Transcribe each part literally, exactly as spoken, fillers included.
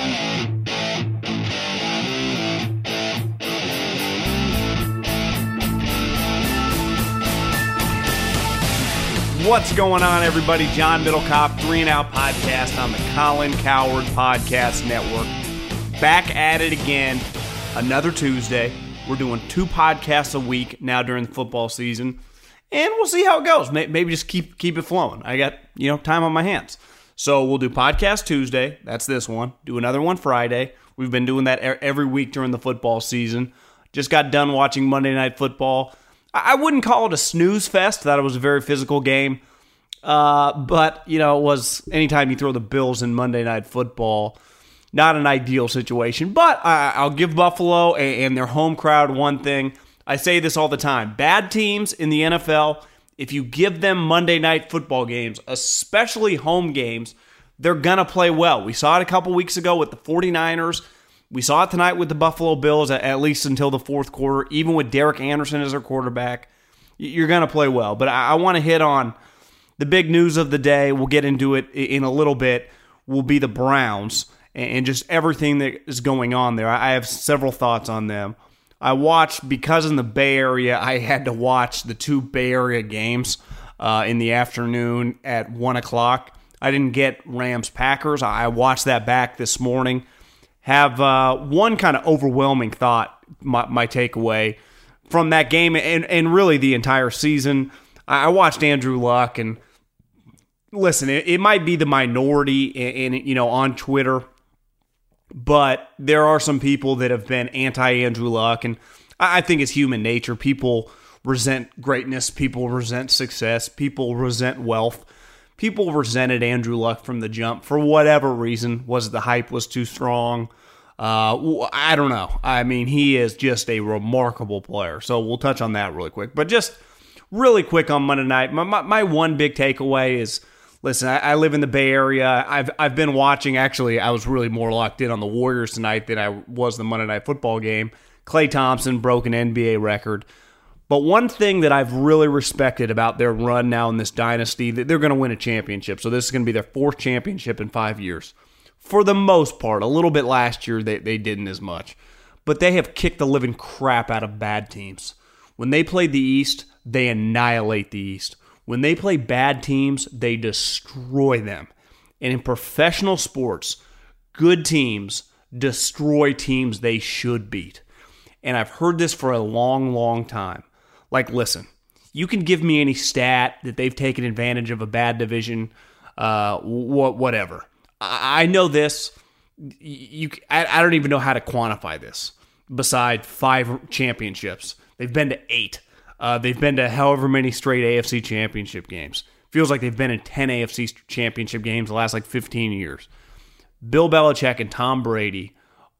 What's going on, everybody? John Middlecoff, Three and Out Podcast on the Colin Cowherd Podcast Network. Back at it again, another Tuesday. We're doing two podcasts a week now during the football season, and we'll see how it goes. Maybe just keep keep it flowing. I got, you know, time on my hands. So we'll do podcast Tuesday. That's this one. Do another one Friday. We've been doing that every week during the football season. Just got done watching Monday Night Football. I wouldn't call it a snooze fest. Thought it was a very physical game. Uh, but, you know, it was anytime you throw the Bills in Monday Night Football, not an ideal situation. But I, I'll give Buffalo and their home crowd one thing. I say this all the time. Bad teams in the N F L, if you give them Monday Night Football games, especially home games, they're going to play well. We saw it a couple weeks ago with the 49ers. We saw it tonight with the Buffalo Bills, at least until the fourth quarter. Even with Derek Anderson as their quarterback, you're going to play well. But I, I want to hit on the big news of the day. We'll get into it in a little bit. Will be the Browns and just everything that is going on there. I have several thoughts on them. I watched, because in the Bay Area, I had to watch the two Bay Area games uh, in the afternoon at one o'clock. I didn't get Rams-Packers. I watched that back this morning. Have uh, one kind of overwhelming thought, my, my takeaway from that game, and, and really the entire season. I watched Andrew Luck, and listen, it, it might be the minority in, in you know on Twitter, but there are some people that have been anti-Andrew Luck, and I think it's human nature. People resent greatness. People resent success. People resent wealth. People resented Andrew Luck from the jump for whatever reason. Was the hype was too strong? Uh, I don't know. I mean, he is just a remarkable player. So we'll touch on that really quick. But just really quick on Monday night, my, my, my one big takeaway is, listen, I, I live in the Bay Area. I've I've been watching, actually, I was really more locked in on the Warriors tonight than I was the Monday Night Football game. Klay Thompson broke an N B A record. But one thing that I've really respected about their run now in this dynasty, that they're going to win a championship. So this is going to be their fourth championship in five years. For the most part, a little bit last year, they, they didn't as much. But they have kicked the living crap out of bad teams. When they play the East, they annihilate the East. When they play bad teams, they destroy them. And in professional sports, good teams destroy teams they should beat. And I've heard this for a long, long time. Like, listen, you can give me any stat that they've taken advantage of a bad division, uh, wh- whatever. I, I know this. You, I, I don't even know how to quantify this. Beside five championships, they've been to eight. Uh, they've been to however many straight A F C championship games. Feels like they've been in ten A F C championship games the last like fifteen years. Bill Belichick and Tom Brady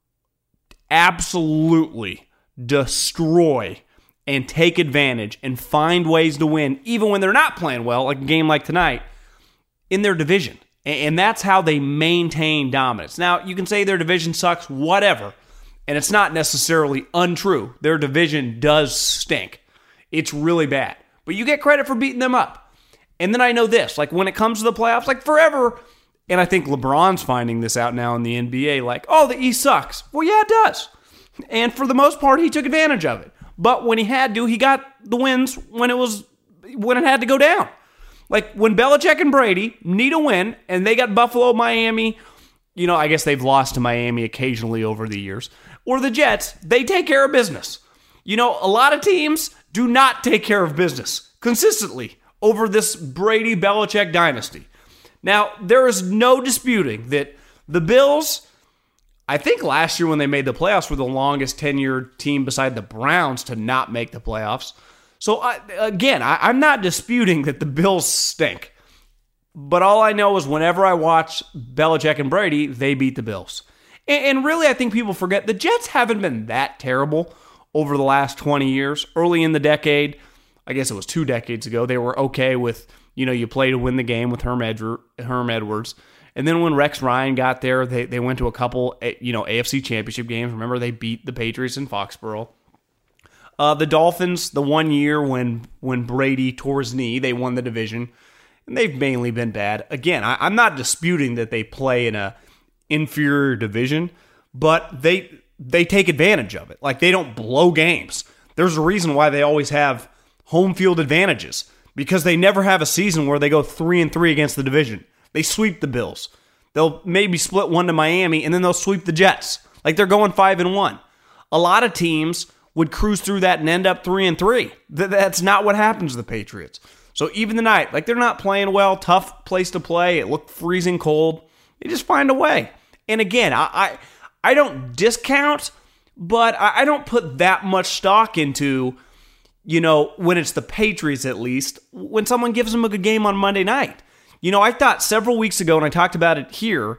absolutely destroy and take advantage and find ways to win, even when they're not playing well, like a game like tonight, in their division. And that's how they maintain dominance. Now, you can say their division sucks, whatever, and it's not necessarily untrue. Their division does stink. It's really bad. But you get credit for beating them up. And then I know this, like when it comes to the playoffs, like forever, and I think LeBron's finding this out now in the N B A, like, oh, the East sucks. Well, yeah, it does. And for the most part, he took advantage of it. But when he had to, he got the wins when it was when it had to go down. Like when Belichick and Brady need a win, and they got Buffalo, Miami, you know, I guess they've lost to Miami occasionally over the years, or the Jets, they take care of business. You know, a lot of teams do not take care of business consistently over this Brady-Belichick dynasty. Now, there is no disputing that the Bills, I think last year when they made the playoffs, were the longest tenured team beside the Browns to not make the playoffs. So, I, again, I, I'm not disputing that the Bills stink. But all I know is whenever I watch Belichick and Brady, they beat the Bills. And, and really, I think people forget the Jets haven't been that terrible over the last twenty years. Early in the decade, I guess it was two decades ago, they were okay with, you know, you play to win the game with Herm, Edger, Herm Edwards. And then when Rex Ryan got there, they, they went to a couple, you know, A F C championship games. Remember, they beat the Patriots in Foxborough. Uh, the Dolphins, the one year when when Brady tore his knee, they won the division. And they've mainly been bad. Again, I, I'm not disputing that they play in a inferior division, but they they take advantage of it. Like, they don't blow games. There's a reason why they always have home field advantages, because they never have a season where they go three and three against the division. They sweep the Bills. They'll maybe split one to Miami, and then they'll sweep the Jets. Like, they're going five and one. A lot of teams would cruise through that and end up three and three. That's not what happens to the Patriots. So even tonight, like, they're not playing well. Tough place to play. It looked freezing cold. They just find a way. And again, I I, I don't discount, but I, I don't put that much stock into, you know, when it's the Patriots at least, when someone gives them a good game on Monday night. You know, I thought several weeks ago, and I talked about it here,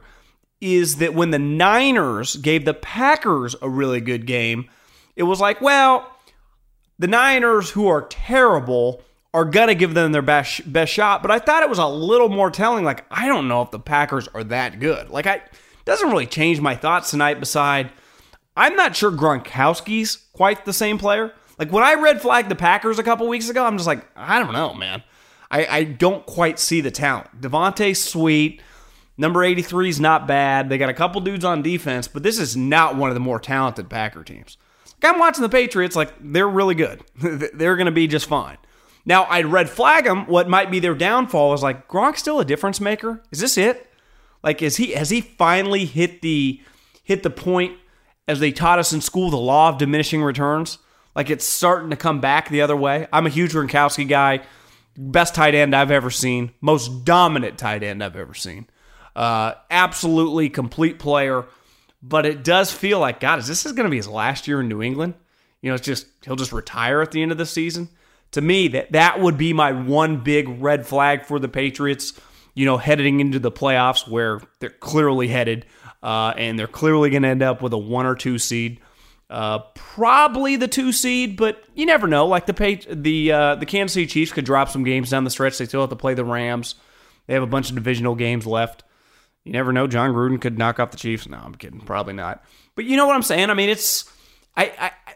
is that when the Niners gave the Packers a really good game, it was like, well, the Niners, who are terrible, are going to give them their best, best shot. But I thought it was a little more telling. Like, I don't know if the Packers are that good. Like, I doesn't really change my thoughts tonight beside, I'm not sure Gronkowski's quite the same player. Like, when I red flagged the Packers a couple weeks ago, I'm just like, I don't know, man. I, I don't quite see the talent. Devontae's sweet. Number eighty-three is not bad. They got a couple dudes on defense, but this is not one of the more talented Packer teams. Like, I'm watching the Patriots, like, they're really good. They're going to be just fine. Now, I'd red flag them. What might be their downfall is, like, Gronk's still a difference maker? Is this it? Like, is he has he finally hit the hit the point, as they taught us in school, the law of diminishing returns? Like, it's starting to come back the other way. I'm a huge Gronkowski guy. Best tight end I've ever seen. Most dominant tight end I've ever seen. Uh, absolutely complete player. But it does feel like, God, is this is going to be his last year in New England? You know, it's just, he'll just retire at the end of the season. To me, that, that would be my one big red flag for the Patriots, you know, heading into the playoffs where they're clearly headed, uh, and they're clearly going to end up with a one or two seed. Uh, probably the two seed, but you never know. Like, the the uh, the Kansas City Chiefs could drop some games down the stretch. They still have to play the Rams. They have a bunch of divisional games left. You never know. John Gruden could knock off the Chiefs. No, I'm kidding. Probably not. But you know what I'm saying? I mean, it's I I,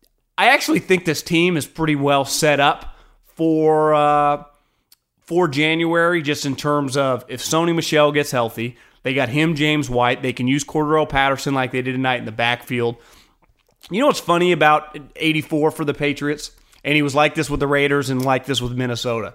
I actually think this team is pretty well set up for uh, for January, just in terms of if Sony Michel gets healthy, they got him, James White. They can use Cordarrelle Patterson like they did tonight in the backfield. You know what's funny about eighty-four for the Patriots? And he was like this with the Raiders and like this with Minnesota.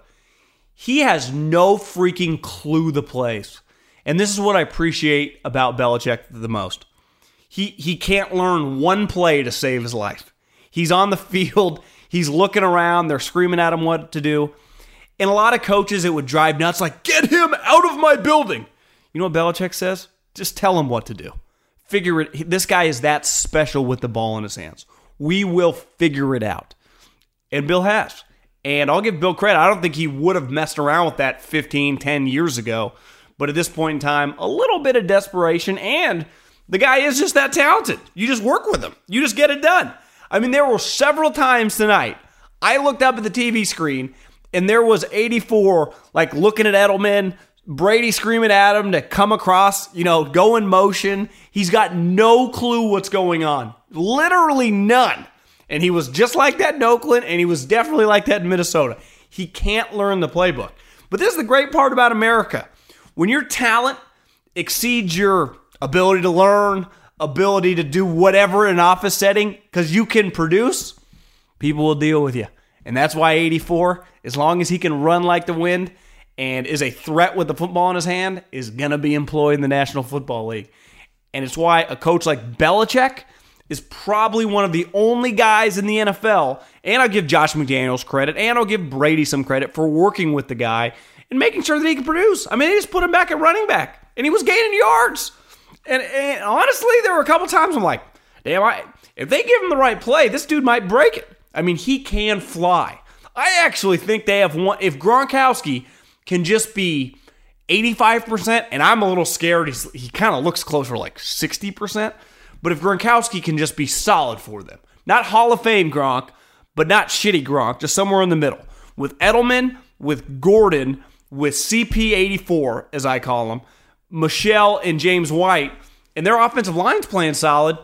He has no freaking clue the plays. And this is what I appreciate about Belichick the most. He he can't learn one play to save his life. He's on the field. He's looking around. They're screaming at him what to do. And a lot of coaches, it would drive nuts, like, get him out of my building. You know what Belichick says? Just tell him what to do. Figure it. This guy is that special with the ball in his hands. We will figure it out. And Bill has. And I'll give Bill credit. I don't think he would have messed around with that fifteen, ten years ago. But at this point in time, a little bit of desperation. And the guy is just that talented. You just work with him. You just get it done. I mean, there were several times tonight I looked up at the T V screen and there was eighty-four, like, looking at Edelman, Brady screaming at him to come across, you know, go in motion. He's got no clue what's going on. Literally none. And he was just like that in Oakland, and he was definitely like that in Minnesota. He can't learn the playbook. But this is the great part about America. When your talent exceeds your ability to learn, ability to do whatever in an office setting, because you can produce, people will deal with you. And that's why eighty-four, as long as he can run like the wind and is a threat with the football in his hand, is going to be employed in the National Football League. And it's why a coach like Belichick is probably one of the only guys in the N F L, and I'll give Josh McDaniels credit, and I'll give Brady some credit for working with the guy and making sure that he can produce. I mean, they just put him back at running back, and he was gaining yards. And, and honestly, there were a couple times I'm like, damn, I, if they give him the right play, this dude might break it. I mean, he can fly. I actually think they have one. If Gronkowski can just be eighty-five percent, and I'm a little scared, he's, he kind of looks closer to like sixty percent. But if Gronkowski can just be solid for them, not Hall of Fame Gronk, but not shitty Gronk, just somewhere in the middle, with Edelman, with Gordon, with C P eighty-four, as I call them, Michelle and James White, and their offensive line's playing solid,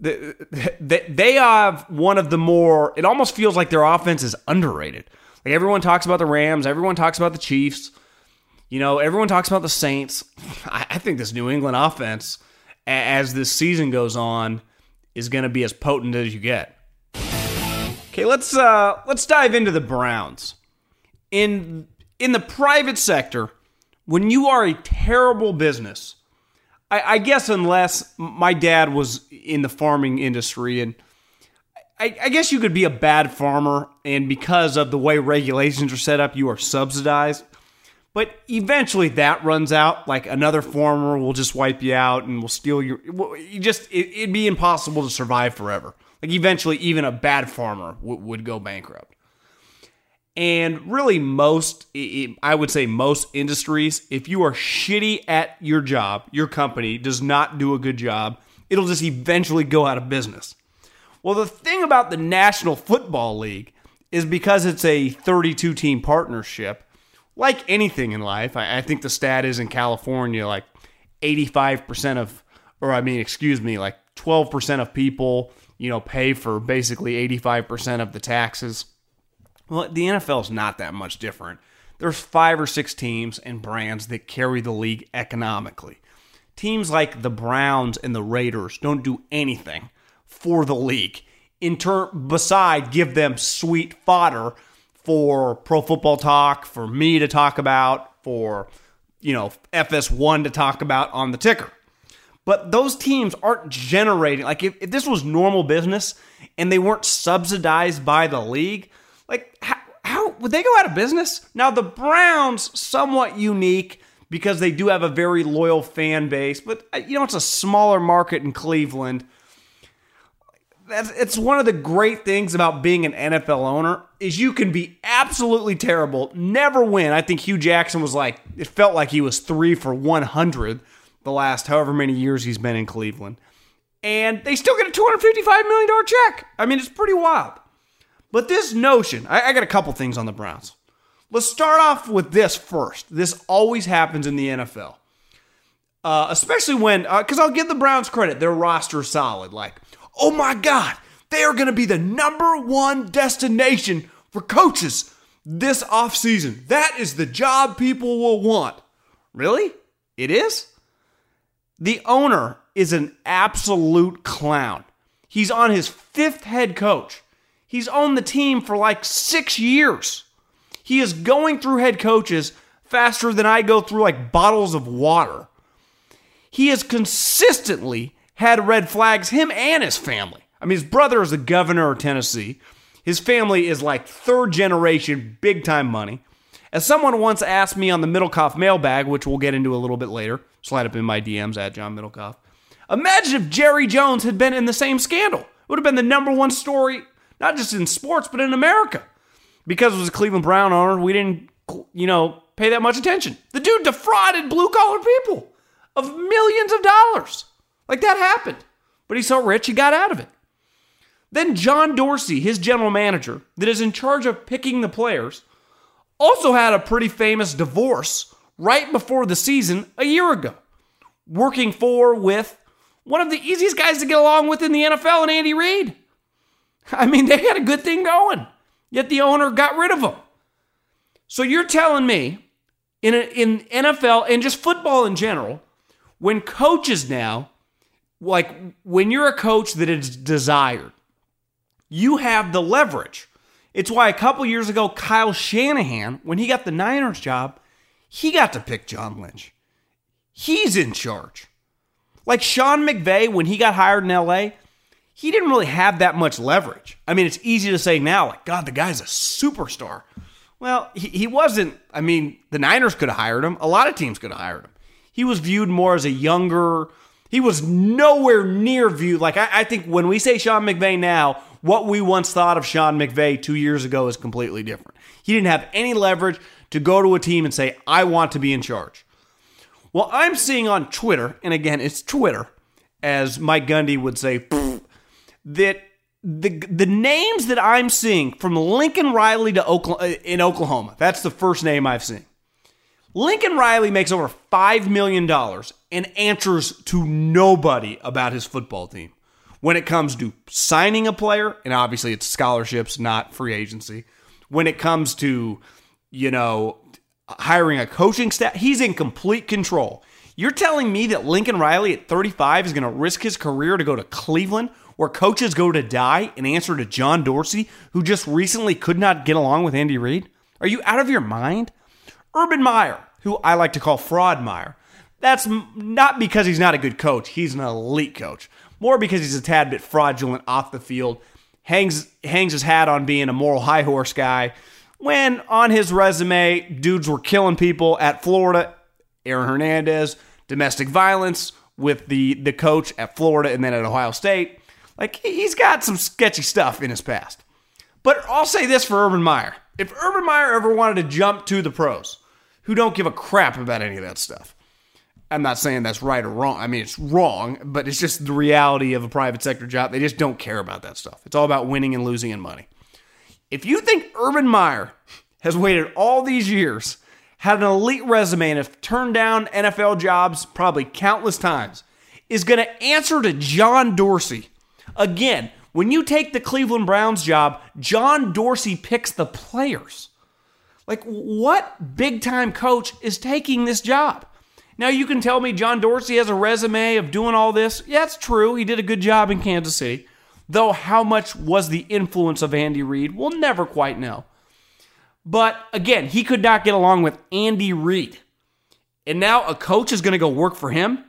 they have one of the more, it almost feels like their offense is underrated. Like, everyone talks about the Rams, everyone talks about the Chiefs, you know, everyone talks about the Saints. I think this New England offense, as this season goes on is going to be as potent as you get. Okay, let's uh, let's dive into the Browns. In in the private sector, when you are a terrible business, I, I guess unless my dad was in the farming industry, and I, I guess you could be a bad farmer, and because of the way regulations are set up, you are subsidized. But eventually that runs out. Like another farmer will just wipe you out and will steal your. Well, you just it, it'd be impossible to survive forever. Like eventually, even a bad farmer w- would go bankrupt. And really, most I would say most industries, if you are shitty at your job, your company does not do a good job, it'll just eventually go out of business. Well, the thing about the National Football League is because it's a thirty-two team partnership. Like anything in life, I, I think the stat is in California, like eighty-five percent of, or I mean, excuse me, like twelve percent of people, you know, pay for basically eighty-five percent of the taxes. Well, the N F L is not that much different. There's five or six teams and brands that carry the league economically. Teams like the Browns and the Raiders don't do anything for the league, in turn, beside give them sweet fodder for Pro Football Talk, for me to talk about, for, you know, F S one to talk about on the ticker. But those teams aren't generating, like if, if this was normal business and they weren't subsidized by the league, like how, how would they go out of business? Now the Browns, somewhat unique because they do have a very loyal fan base, but you know, it's a smaller market in Cleveland. That's, it's one of the great things about being an N F L owner is you can be absolutely terrible, never win. I think Hugh Jackson was like, it felt like he was three for one hundred the last however many years he's been in Cleveland. And they still get a two hundred fifty-five million dollars check. I mean, it's pretty wild. But this notion, I, I got a couple things on the Browns. Let's start off with this first. This always happens in the N F L. Uh, especially when, because uh, I'll give the Browns credit, their roster is solid. Like, oh my God, they are going to be the number one destination for coaches this offseason. That is the job people will want. Really? It is? The owner is an absolute clown. He's on his fifth head coach. He's owned the team for like six years. He is going through head coaches faster than I go through like bottles of water. He has consistently had red flags, him and his family. I mean, his brother is the governor of Tennessee. His family is like third generation, big time money. As someone once asked me on the Middlecoff mailbag, which we'll get into a little bit later, slide up in my D Ms at John Middlecoff. Imagine if Jerry Jones had been in the same scandal. It would have been the number one story, not just in sports, but in America. Because it was a Cleveland Brown owner, we didn't, you know, pay that much attention. The dude defrauded blue-collar people of millions of dollars. Like, that happened. But he's so rich, he got out of it. Then John Dorsey, his general manager, that is in charge of picking the players, also had a pretty famous divorce right before the season a year ago. Working for, with, one of the easiest guys to get along with in the N F L, and Andy Reid. I mean, they had a good thing going. Yet the owner got rid of him. So you're telling me, in, a, in N F L and just football in general, when coaches now, like when you're a coach that is desired, you have the leverage. It's why a couple years ago, Kyle Shanahan, when he got the Niners job, he got to pick John Lynch. He's in charge. Like Sean McVay, when he got hired in L A, he didn't really have that much leverage. I mean, it's easy to say now, like, God, the guy's a superstar. Well, he, he wasn't. I mean, the Niners could have hired him. A lot of teams could have hired him. He was viewed more as a younger, he was nowhere near viewed. Like, I, I think when we say Sean McVay now, what we once thought of Sean McVay two years ago is completely different. He didn't have any leverage to go to a team and say, I want to be in charge. Well, I'm seeing on Twitter, and again, it's Twitter, as Mike Gundy would say, that the the names that I'm seeing from Lincoln Riley to Oklahoma, in Oklahoma, that's the first name I've seen. Lincoln Riley makes over five million dollars and answers to nobody about his football team. When it comes to signing a player, and obviously it's scholarships, not free agency. When it comes to, you know, hiring a coaching staff, he's in complete control. You're telling me that Lincoln Riley at thirty-five is going to risk his career to go to Cleveland, where coaches go to die, and answer to John Dorsey, who just recently could not get along with Andy Reid? Are you out of your mind? Urban Meyer, who I like to call Fraud Meyer, that's not because he's not a good coach. He's an elite coach. More because he's a tad bit fraudulent off the field, hangs hangs his hat on being a moral high horse guy, when on his resume, dudes were killing people at Florida, Aaron Hernandez, domestic violence with the, the coach at Florida and then at Ohio State. Like, he's got some sketchy stuff in his past. But I'll say this for Urban Meyer. If Urban Meyer ever wanted to jump to the pros, who don't give a crap about any of that stuff, I'm not saying that's right or wrong. I mean, it's wrong, but it's just the reality of a private sector job. They just don't care about that stuff. It's all about winning and losing and money. If you think Urban Meyer has waited all these years, had an elite resume, and have turned down N F L jobs probably countless times, is going to answer to John Dorsey. Again, when you take the Cleveland Browns job, John Dorsey picks the players. Like, what big-time coach is taking this job? Now, you can tell me John Dorsey has a resume of doing all this. Yeah, it's true. He did a good job in Kansas City. Though how much was the influence of Andy Reid, we'll never quite know. But, again, he could not get along with Andy Reid. And now a coach is going to go work for him?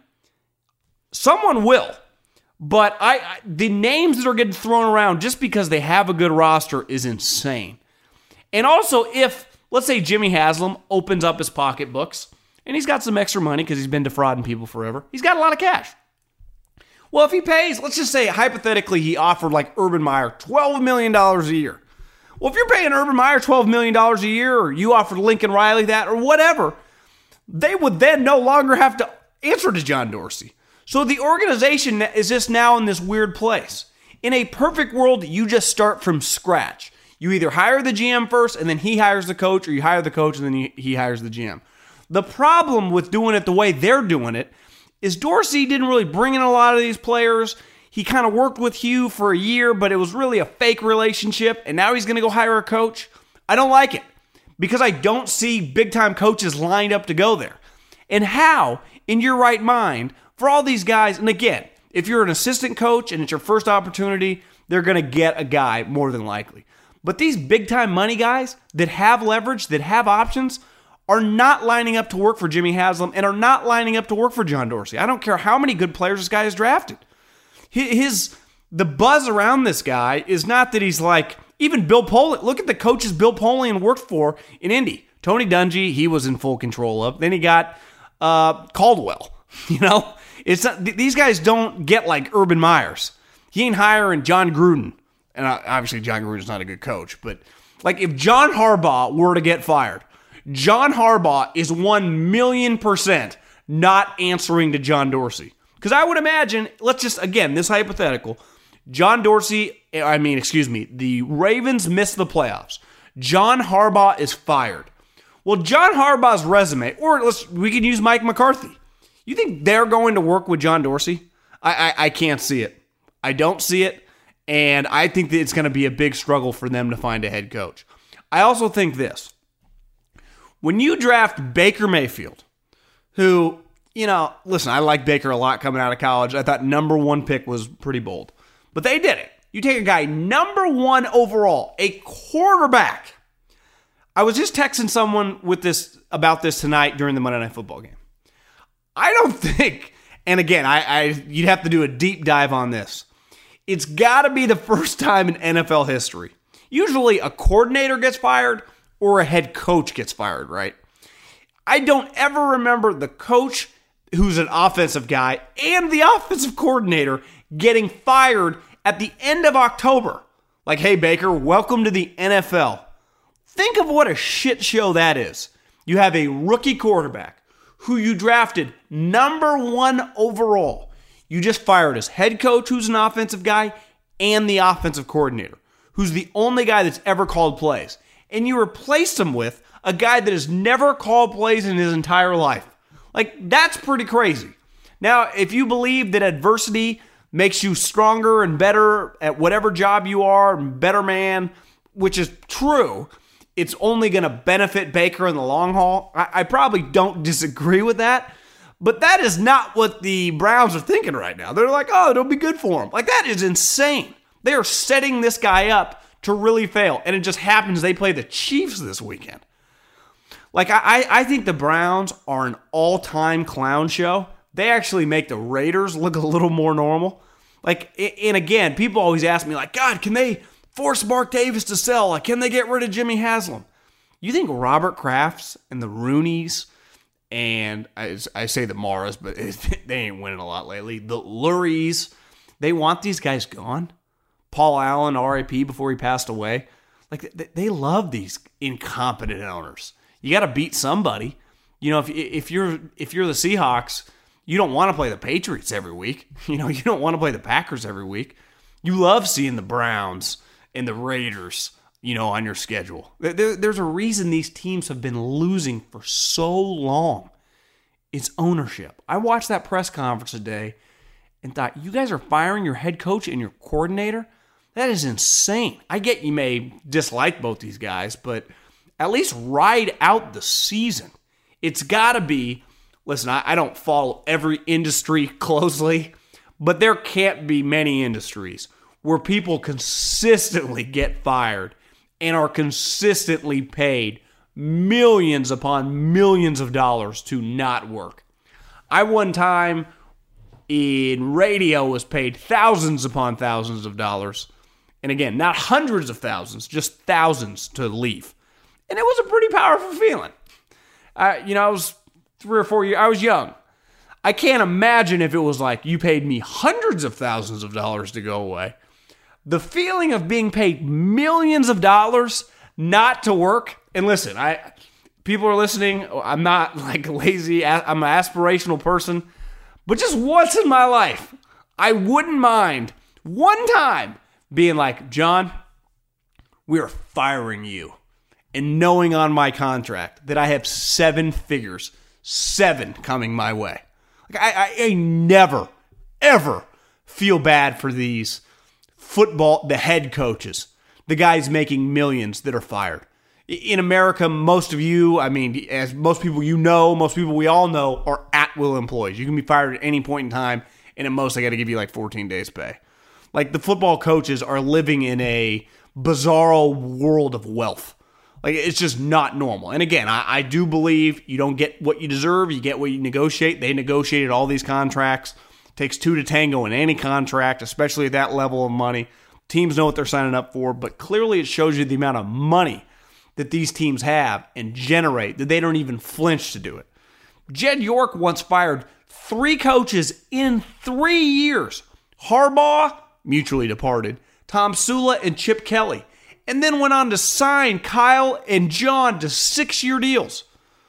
Someone will. But I, I the names that are getting thrown around just because they have a good roster is insane. And also, if, let's say Jimmy Haslam opens up his pocketbooks, and he's got some extra money because he's been defrauding people forever. He's got a lot of cash. Well, if he pays, let's just say hypothetically he offered like Urban Meyer twelve million dollars a year. Well, if you're paying Urban Meyer twelve million dollars a year, or you offered Lincoln Riley that, or whatever, they would then no longer have to answer to John Dorsey. So the organization is just now in this weird place. In a perfect world, you just start from scratch. You either hire the G M first, and then he hires the coach, or you hire the coach, and then he hires the G M. The problem with doing it the way they're doing it is Dorsey didn't really bring in a lot of these players. He kind of worked with Hugh for a year, but it was really a fake relationship, and now he's going to go hire a coach. I don't like it because I don't see big-time coaches lined up to go there. And how, in your right mind, for all these guys, and again, if you're an assistant coach and it's your first opportunity, they're going to get a guy more than likely. But these big-time money guys that have leverage, that have options, are not lining up to work for Jimmy Haslam and are not lining up to work for John Dorsey. I don't care how many good players this guy has drafted. His, the buzz around this guy is not that he's like, even Bill Polian. Look at the coaches Bill Polian worked for in Indy. Tony Dungy, he was in full control of. Then he got uh, Caldwell. You know, it's not, these guys don't get like Urban Meyers. He ain't hiring John Gruden. And obviously John Gruden's not a good coach. But like if John Harbaugh were to get fired, John Harbaugh is one million percent not answering to John Dorsey. Because I would imagine, let's just, again, this hypothetical, John Dorsey, I mean, excuse me, the Ravens miss the playoffs. John Harbaugh is fired. Well, John Harbaugh's resume, or let's we can use Mike McCarthy. You think they're going to work with John Dorsey? I, I, I can't see it. I don't see it, and I think that it's going to be a big struggle for them to find a head coach. I also think this. When you draft Baker Mayfield, who, you know, listen, I like Baker a lot coming out of college. I thought number one pick was pretty bold. But they did it. You take a guy number one overall, a quarterback. I was just texting someone with this about this tonight during the Monday Night Football game. I don't think, and again, I, I you'd have to do a deep dive on this. It's got to be the first time in N F L history. Usually a coordinator gets fired or a head coach gets fired, right? I don't ever remember the coach who's an offensive guy and the offensive coordinator getting fired at the end of October. Like, hey, Baker, welcome to the N F L. Think of what a shit show that is. You have a rookie quarterback who you drafted number one overall. You just fired his head coach, who's an offensive guy, and the offensive coordinator, who's the only guy that's ever called plays. And you replaced him with a guy that has never called plays in his entire life. Like, that's pretty crazy. Now, if you believe that adversity makes you stronger and better at whatever job you are, better man, which is true, it's only going to benefit Baker in the long haul. I, I probably don't disagree with that. But that is not what the Browns are thinking right now. They're like, oh, it'll be good for him. Like, that is insane. They are setting this guy up to really fail. And it just happens they play the Chiefs this weekend. Like, I, I think the Browns are an all-time clown show. They actually make the Raiders look a little more normal. Like, and again, people always ask me, like, God, can they force Mark Davis to sell? Like, can they get rid of Jimmy Haslam? You think Robert Krafts and the Rooneys, and I, I say the Maras, but they ain't winning a lot lately, the Lurie's, they want these guys gone? Paul Allen, R I P before he passed away. Like, they love these incompetent owners. You got to beat somebody. You know, if if you're if you're the Seahawks, you don't want to play the Patriots every week. You know, you don't want to play the Packers every week. You love seeing the Browns and the Raiders, you know, on your schedule. There, there's a reason these teams have been losing for so long. It's ownership. I watched that press conference today and thought, you guys are firing your head coach and your coordinator? That is insane. I get you may dislike both these guys, but at least ride out the season. It's got to be, listen, I, I don't follow every industry closely, but there can't be many industries where people consistently get fired and are consistently paid millions upon millions of dollars to not work. I one time in radio was paid thousands upon thousands of dollars. And again, not hundreds of thousands, just thousands to leave. And it was a pretty powerful feeling. Uh, you know, I was three or four years, I was young. I can't imagine if it was like you paid me hundreds of thousands of dollars to go away. The feeling of being paid millions of dollars not to work. And listen, I people are listening. I'm not like lazy. I'm an aspirational person. But just once in my life, I wouldn't mind one time being like, John, we are firing you. And knowing on my contract that I have seven figures, seven coming my way. Like I, I, I never, ever feel bad for these football, the head coaches, the guys making millions that are fired. In America, most of you, I mean, as most people you know, most people we all know are at-will employees. You can be fired at any point in time, and at most, I got to give you like fourteen days pay. Like, the football coaches are living in a bizarro world of wealth. Like, it's just not normal. And again, I, I do believe you don't get what you deserve. You get what you negotiate. They negotiated all these contracts. It takes two to tango in any contract, especially at that level of money. Teams know what they're signing up for, but clearly it shows you the amount of money that these teams have and generate that they don't even flinch to do it. Jed York once fired three coaches in three years. Harbaugh, mutually departed, Tom Sula, and Chip Kelly. And then went on to sign Kyle and John to six-year deals.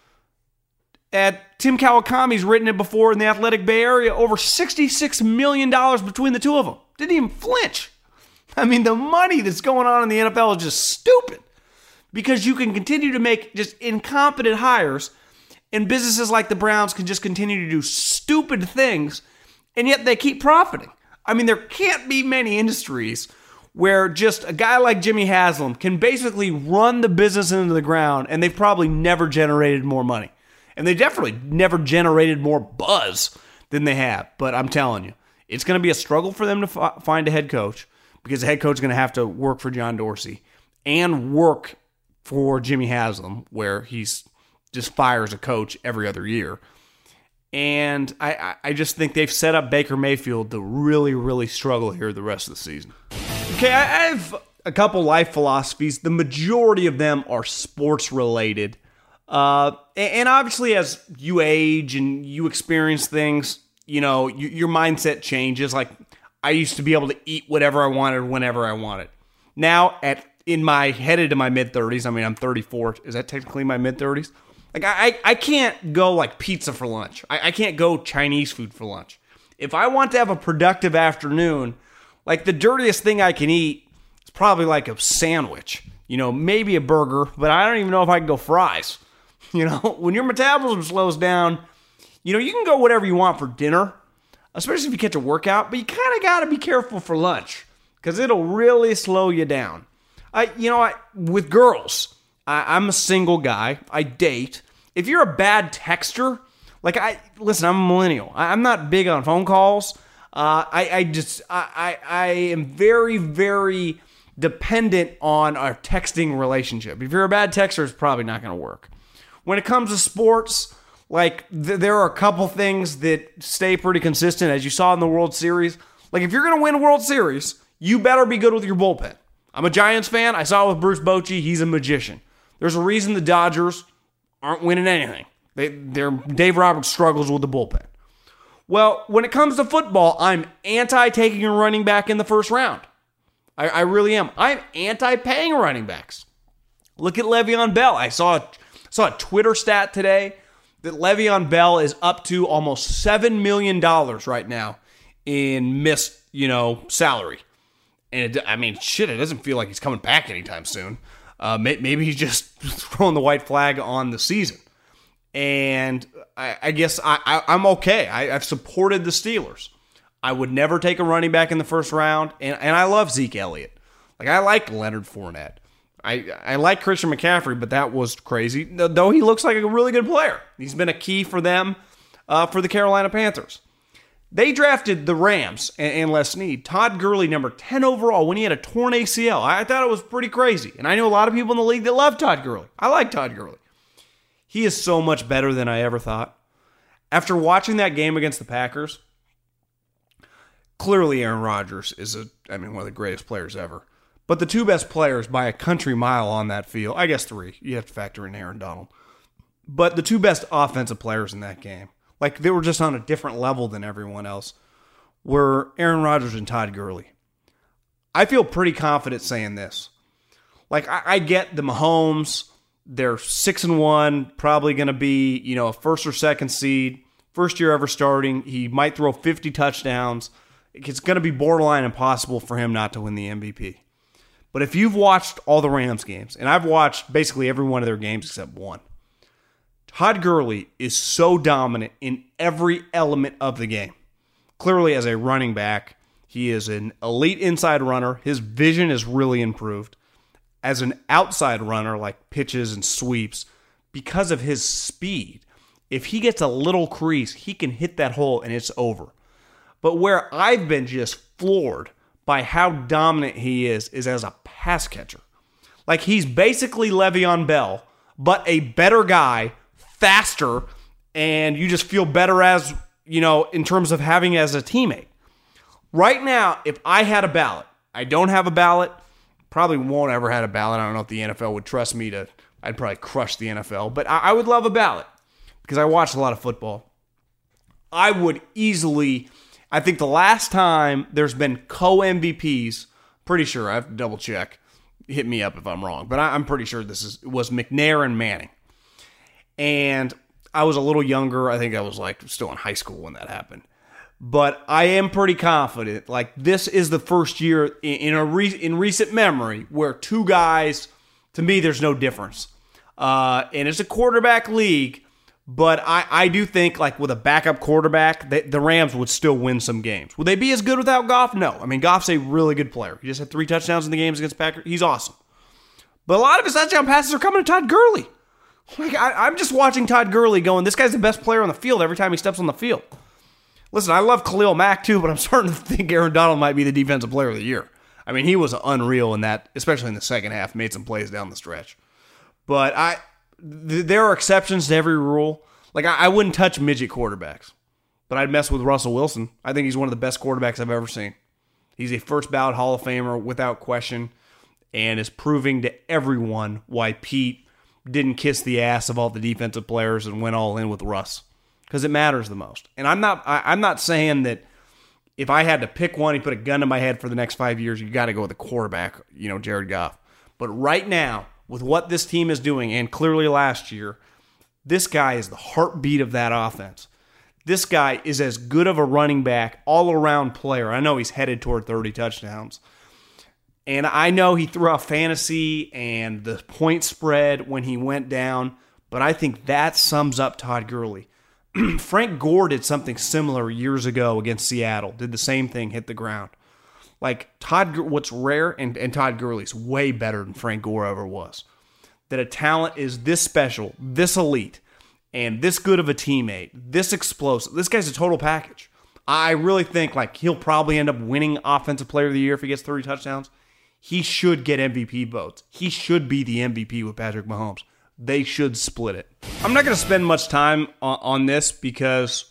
At Tim Kawakami's written it before in the Athletic Bay Area, over sixty-six million dollars between the two of them. Didn't even flinch. I mean, the money that's going on in the N F L is just stupid. Because you can continue to make just incompetent hires, and businesses like the Browns can just continue to do stupid things, and yet they keep profiting. I mean, there can't be many industries where just a guy like Jimmy Haslam can basically run the business into the ground, and they've probably never generated more money. And they definitely never generated more buzz than they have. But I'm telling you, it's going to be a struggle for them to f- find a head coach, because the head coach is going to have to work for John Dorsey and work for Jimmy Haslam, where he's just fires a coach every other year. And I, I just think they've set up Baker Mayfield to really, really struggle here the rest of the season. Okay, I have a couple life philosophies. The majority of them are sports related. Uh, and obviously as you age and you experience things, you know, you, your mindset changes. Like, I used to be able to eat whatever I wanted whenever I wanted. Now, at in my headed to my mid-thirties, I mean, I'm thirty-four. Is that technically my mid-thirties? Like, I, I can't go, like, pizza for lunch. I, I can't go Chinese food for lunch. If I want to have a productive afternoon, like, the dirtiest thing I can eat is probably, like, a sandwich. You know, maybe a burger, but I don't even know if I can go fries. You know, when your metabolism slows down, you know, you can go whatever you want for dinner, especially if you catch a workout, but you kind of got to be careful for lunch, because it'll really slow you down. I, you know, I, with girls, I, I'm a single guy. I date. If you're a bad texter, Like, I listen, I'm a millennial. I, I'm not big on phone calls. Uh, I, I just, I, I, I am very, very dependent on our texting relationship. If you're a bad texter, it's probably not going to work. When it comes to sports, like, th- there are a couple things that stay pretty consistent, as you saw in the World Series. Like, if you're going to win a World Series, you better be good with your bullpen. I'm a Giants fan. I saw it with Bruce Bochy. He's a magician. There's a reason the Dodgers aren't winning anything. They, they're, Dave Roberts struggles with the bullpen. Well, when it comes to football, I'm anti-taking a running back in the first round. I, I really am. I'm anti-paying running backs. Look at Le'Veon Bell. I saw a, saw a Twitter stat today that Le'Veon Bell is up to almost seven million dollars right now in missed, you know, salary. And it, I mean, shit, it doesn't feel like he's coming back anytime soon. Uh, may, maybe he's just throwing the white flag on the season. And I, I guess I, I, I'm okay. I, I've supported the Steelers. I would never take a running back in the first round. And, and I love Zeke Elliott. Like, I like Leonard Fournette. I, I like Christian McCaffrey, but that was crazy. Though he looks like a really good player. He's been a key for them, uh, for the Carolina Panthers. They drafted the Rams and, and Les Snead. Todd Gurley, number ten overall, when he had a torn A C L. I thought it was pretty crazy. And I know a lot of people in the league that love Todd Gurley. I like Todd Gurley. He is so much better than I ever thought. After watching that game against the Packers, clearly Aaron Rodgers is a, I mean, one of the greatest players ever. But the two best players by a country mile on that field, I guess three. You have to factor in Aaron Donald. But the two best offensive players in that game, like they were just on a different level than everyone else, were Aaron Rodgers and Todd Gurley. I feel pretty confident saying this. Like, I, I get the Mahomes, they're six and one, probably going to be, you know, a first or second seed, first year ever starting. He might throw fifty touchdowns. It's going to be borderline impossible for him not to win the M V P. But if you've watched all the Rams games, and I've watched basically every one of their games except one, Todd Gurley is so dominant in every element of the game. Clearly, as a running back, he is an elite inside runner. His vision is really improved. As an outside runner, like pitches and sweeps, because of his speed, if he gets a little crease, he can hit that hole and it's over. But where I've been just floored by how dominant he is, is as a pass catcher. Like, he's basically Le'Veon Bell, but a better guy, faster, and you just feel better as, you know, in terms of having as a teammate. Right now, if I had a ballot, I don't have a ballot, probably won't ever had a ballot. I don't know if the N F L would trust me to, I'd probably crush the N F L, but I, I would love a ballot because I watch a lot of football. I would easily, I think the last time there's been co-M V Ps, pretty sure, I have to double check, hit me up if I'm wrong, but I, I'm pretty sure this is was McNair and Manning. And I was a little younger. I think I was like still in high school when that happened. But I am pretty confident. Like, this is the first year in, in a re, in recent memory where two guys, to me, there's no difference. Uh, and it's a quarterback league, but I, I do think, like, with a backup quarterback, they, the Rams would still win some games. Would they be as good without Goff? No. I mean, Goff's a really good player. He just had three touchdowns in the games against Packers. He's awesome. But a lot of his touchdown passes are coming to Todd Gurley. Like, I, I'm just watching Todd Gurley going, this guy's the best player on the field every time he steps on the field. Listen, I love Khalil Mack too, but I'm starting to think Aaron Donald might be the defensive player of the year. I mean, he was unreal in that, especially in the second half, made some plays down the stretch. But I, th- there are exceptions to every rule. Like, I, I wouldn't touch midget quarterbacks, but I'd mess with Russell Wilson. I think he's one of the best quarterbacks I've ever seen. He's a first ballot Hall of Famer without question, and is proving to everyone why Pete didn't kiss the ass of all the defensive players and went all in with Russ. Because it matters the most. And I'm not I, I'm not saying that if I had to pick one, he put a gun to my head for the next five years, you got to go with the quarterback, you know, Jared Goff. But right now, with what this team is doing, and clearly last year, this guy is the heartbeat of that offense. This guy is as good of a running back, all-around player. I know he's headed toward thirty touchdowns. And I know he threw out fantasy and the point spread when he went down, but I think that sums up Todd Gurley. Frank Gore did something similar years ago against Seattle. Did the same thing, hit the ground. Like, Todd, what's rare, and, and Todd Gurley's way better than Frank Gore ever was, that a talent is this special, this elite, and this good of a teammate, this explosive, this guy's a total package. I really think like he'll probably end up winning Offensive Player of the Year if he gets thirty touchdowns. He should get M V P votes. He should be the M V P with Patrick Mahomes. They should split it. I'm not going to spend much time on, on this because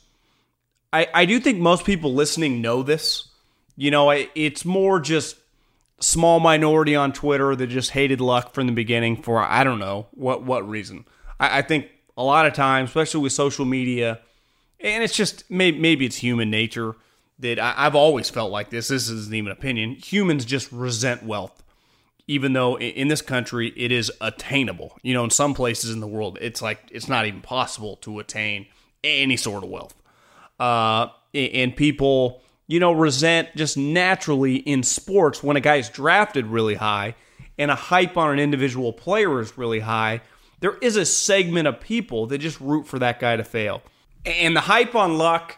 I, I do think most people listening know this. You know, I, it's more just small minority on Twitter that just hated Luck from the beginning for, I don't know, what, what reason. I, I think a lot of times, especially with social media, and it's just, maybe, maybe it's human nature, that I, I've always felt like this. This isn't even an opinion. Humans just resent wealth, even though in this country it is attainable. You know, in some places in the world, it's like it's not even possible to attain any sort of wealth. Uh, and people, you know, resent just naturally in sports when a guy's drafted really high and a hype on an individual player is really high. There is a segment of people that just root for that guy to fail. And the hype on Luck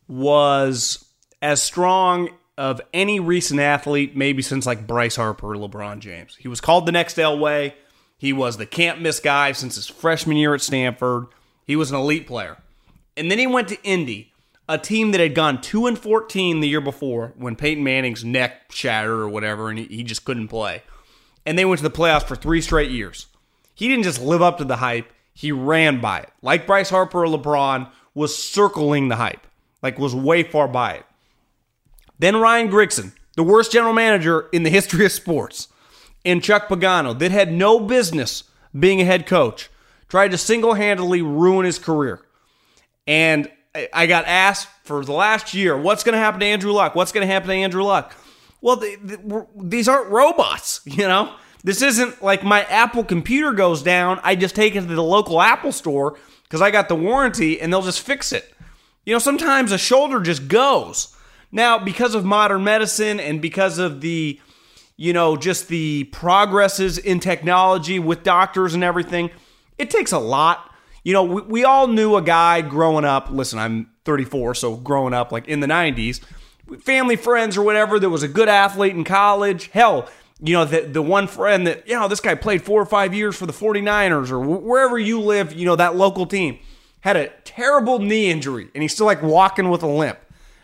was as strong of any recent athlete, maybe since like Bryce Harper or LeBron James. He was called the next Elway. He was the can't-miss guy since his freshman year at Stanford. He was an elite player. And then he went to Indy, a team that had gone two and fourteen the year before when Peyton Manning's neck shattered or whatever, and he, he just couldn't play. And they went to the playoffs for three straight years. He didn't just live up to the hype. He ran by it. Like Bryce Harper or LeBron, was circling the hype. Like, was way far by it. Then Ryan Grigson, the worst general manager in the history of sports, and Chuck Pagano, that had no business being a head coach, tried to single-handedly ruin his career. And I got asked for the last year, what's going to happen to Andrew Luck? What's going to happen to Andrew Luck? Well, they, they, these aren't robots, you know? This isn't like my Apple computer goes down, I just take it to the local Apple store because I got the warranty and they'll just fix it. You know, sometimes a shoulder just goes. Now, because of modern medicine and because of the, you know, just the progresses in technology with doctors and everything, it takes a lot. You know, we, we all knew a guy growing up. Listen, I'm thirty-four, so growing up like in the nineties, family friends or whatever, that was a good athlete in college. Hell, you know, the, the one friend that, you know, this guy played four or five years for the forty-niners or wherever you live, you know, that local team, had a terrible knee injury and he's still like walking with a limp.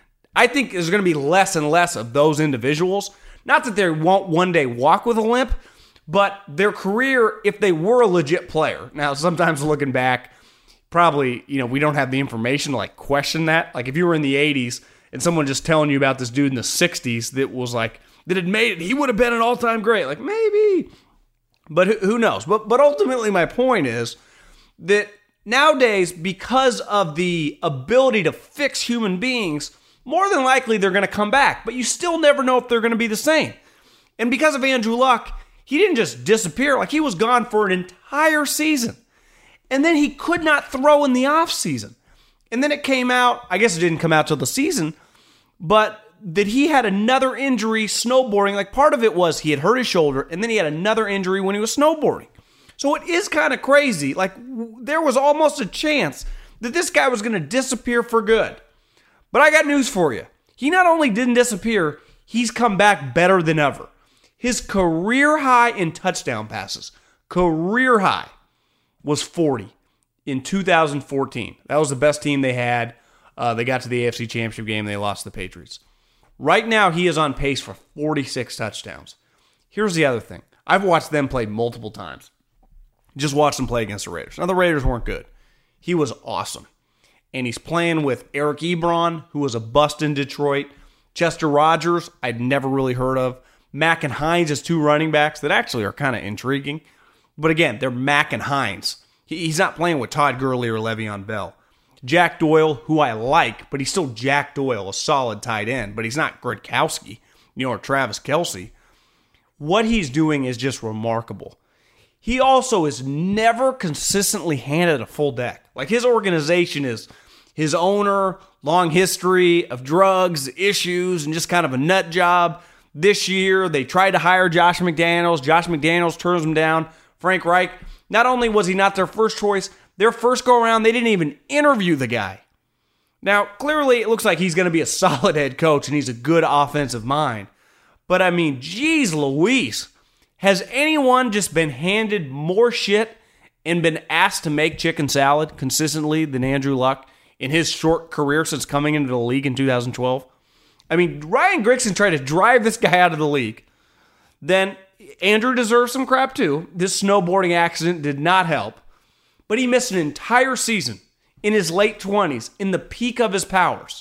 I think there's going to be less and less of those individuals. Not that they won't one day walk with a limp, but their career, if they were a legit player. Now, sometimes looking back, probably, you know, we don't have the information to like question that. Like if you were in the eighties and someone just telling you about this dude in the sixties that was like, that had made it, he would have been an all-time great. Like maybe, but who knows? But but ultimately my point is that nowadays, because of the ability to fix human beings, more than likely they're going to come back, but you still never know if they're going to be the same. And because of Andrew Luck, he didn't just disappear. Like he was gone for an entire season. And then he could not throw in the offseason. And then it came out, I guess it didn't come out till the season, but that he had another injury snowboarding. Like part of it was he had hurt his shoulder, and then he had another injury when he was snowboarding. So it is kind of crazy. Like there was almost a chance that this guy was going to disappear for good. But I got news for you. He not only didn't disappear, he's come back better than ever. His career high in touchdown passes, career high, was forty in two thousand fourteen. That was the best team they had. Uh, they got to the A F C Championship game. They lost to the Patriots. Right now, he is on pace for forty-six touchdowns. Here's the other thing. I've watched them play multiple times. Just watched them play against the Raiders. Now, the Raiders weren't good. He was awesome. And he's playing with Eric Ebron, who was a bust in Detroit. Chester Rogers, I'd never really heard of. Mack and Hines as two running backs that actually are kind of intriguing. But again, they're Mack and Hines. He's not playing with Todd Gurley or Le'Veon Bell. Jack Doyle, who I like, but he's still Jack Doyle, a solid tight end, but he's not Gronkowski, you know, or Travis Kelce. What he's doing is just remarkable. He also is never consistently handed a full deck. Like his organization is his owner, long history of drugs, issues, and just kind of a nut job. This year, they tried to hire Josh McDaniels. Josh McDaniels turns them down. Frank Reich, not only was he not their first choice, their first go-around, they didn't even interview the guy. Now, clearly, it looks like he's going to be a solid head coach, and he's a good offensive mind. But, I mean, geez Louise, has anyone just been handed more shit and been asked to make chicken salad consistently than Andrew Luck in his short career since coming into the league in two thousand twelve. I mean, Ryan Grigson tried to drive this guy out of the league. Then Andrew deserves some crap too. This snowboarding accident did not help. But he missed an entire season in his late twenties, in the peak of his powers.